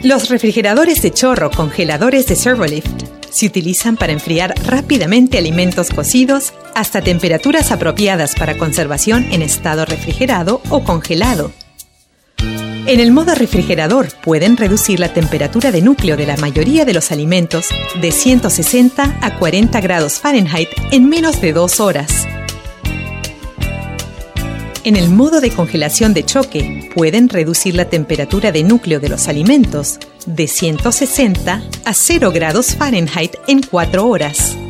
Los refrigeradores de chorro congeladores de Servolift se utilizan para enfriar rápidamente alimentos cocidos hasta temperaturas apropiadas para conservación en estado refrigerado o congelado. En el modo refrigerador pueden reducir la temperatura de núcleo de la mayoría de los alimentos de 160 a 40 grados Fahrenheit en menos de 2 horas. En el modo de congelación de choque, pueden reducir la temperatura de núcleo de los alimentos de 160 a 0 grados Fahrenheit en 4 horas.